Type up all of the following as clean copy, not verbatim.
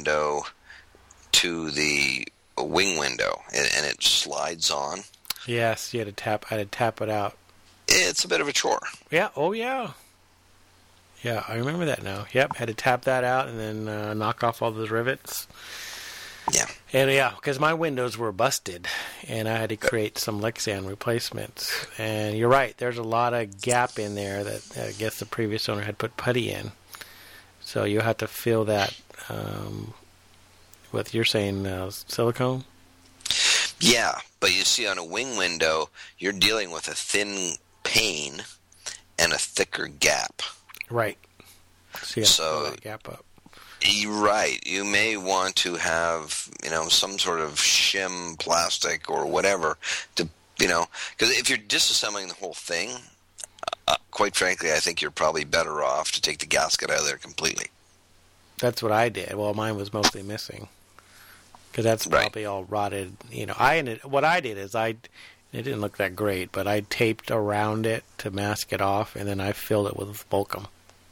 window to the wing window, and it slides on. Yes, you had to tap. I had to tap it out. It's a bit of a chore. Yeah. Oh, yeah. Yeah, I remember that now. Yep, had to tap that out and then knock off all those rivets. Yeah. And yeah, because my windows were busted, and I had to create some Lexan replacements. And you're right, there's a lot of gap in there that I guess the previous owner had put putty in. So you have to fill that with, you're saying, silicone? Yeah, but you see, on a wing window, you're dealing with a thin pane and a thicker gap. Right. So you have to fill that gap up. You're right. You may want to have, some sort of shim plastic or whatever to, because if you're disassembling the whole thing, quite frankly, I think you're probably better off to take the gasket out of there completely. That's what I did. Well, mine was mostly missing because that's probably all rotted. What I did is it didn't look that great, but I taped around it to mask it off, and then I filled it with Volcom.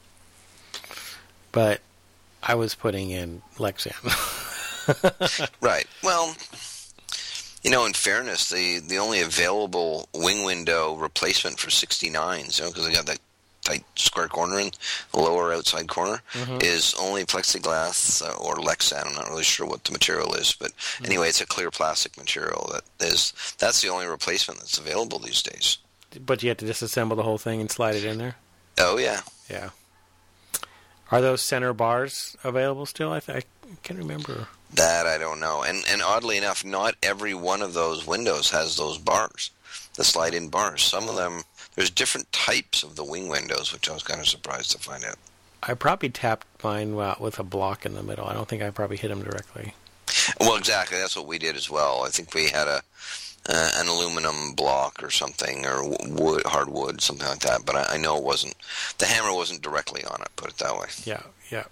But I was putting in Lexan. Right. Well, in fairness, the only available wing window replacement for 69s, because they got that tight square corner in the lower outside corner, is only plexiglass or Lexan. I'm not really sure what the material is, but anyway, it's a clear plastic material. That's the only replacement that's available these days. But you have to disassemble the whole thing and slide it in there? Oh, yeah. Yeah. Are those center bars available still? I can't remember. That I don't know. And oddly enough, not every one of those windows has those bars, the slide-in bars. Some of them, there's different types of the wing windows, which I was kind of surprised to find out. I probably tapped mine with a block in the middle. I don't think I probably hit them directly. Well, exactly. That's what we did as well. I think we had an aluminum block or something, or wood, hardwood, something like that. But I know the hammer wasn't directly on it, put it that way. Yeah.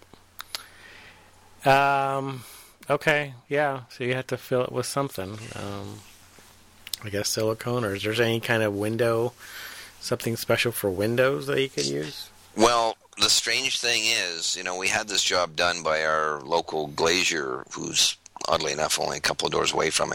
Okay, yeah. So you have to fill it with something. I guess silicone, or is there any kind of window, something special for windows that you could use? Well, the strange thing is, we had this job done by our local glazier, who's oddly enough only a couple of doors away from me.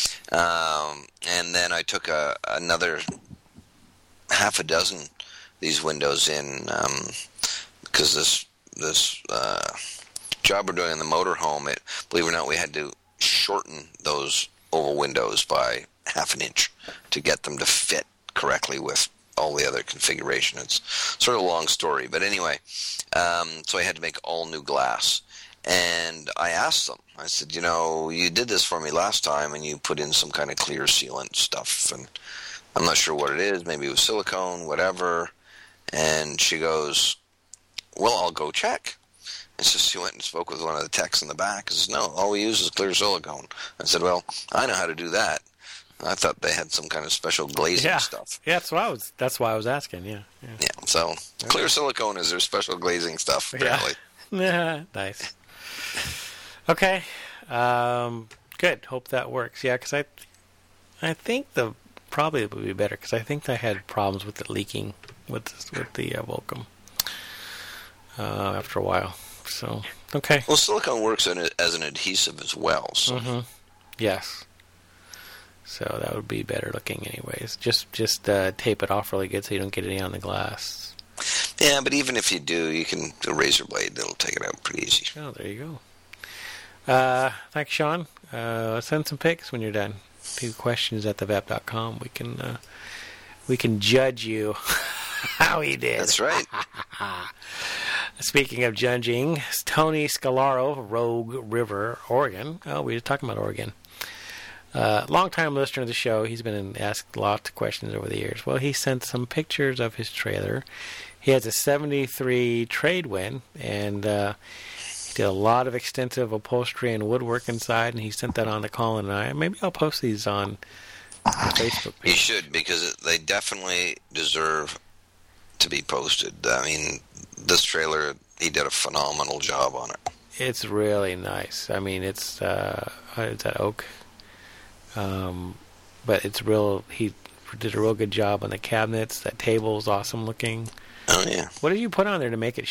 And then I took another half a dozen these windows in, because this job we're doing in the motorhome, believe it or not, we had to shorten those oval windows by half an inch to get them to fit correctly with all the other configuration. It's sort of a long story, but anyway, so I had to make all new glass. And I asked them, I said, you did this for me last time, and you put in some kind of clear sealant stuff, and I'm not sure what it is. Maybe it was silicone, whatever. And she goes, well, I'll go check. And so she went and spoke with one of the techs in the back. He says, no, all we use is clear silicone. I said, well, I know how to do that. I thought they had some kind of special glazing stuff. Yeah, that's why I was asking, yeah. So clear silicone is their special glazing stuff, apparently. Yeah. Nice. Okay. Good. Hope that works. Yeah, because I think probably it would be better, because I think I had problems with it leaking with the Volcom after a while. So, okay. Well, silicone works as an adhesive as well. So. Yes. So that would be better looking anyways. Just tape it off really good so you don't get any on the glass. Yeah, but even if you do, you can do a razor blade. That'll take it out pretty easy. Oh, there you go. Thanks, Sean. Send some pics when you're done to questions@thevep.com. We can judge you how he did. That's right. Speaking of judging, Tony Scalaro, Rogue River, Oregon. Oh, we were talking about Oregon. Long-time listener of the show. He's been asked lots of questions over the years. Well, he sent some pictures of his trailer. He has a 73 Tradewind, and he did a lot of extensive upholstery and woodwork inside, and he sent that on to Colin and I. Maybe I'll post these on the Facebook page. You should, because they definitely deserve to be posted. I mean, this trailer, he did a phenomenal job on it. It's really nice. I mean, it's that oak. But it's real. He did a real good job on the cabinets. That table's awesome looking. Oh, yeah. What did you put on there to make it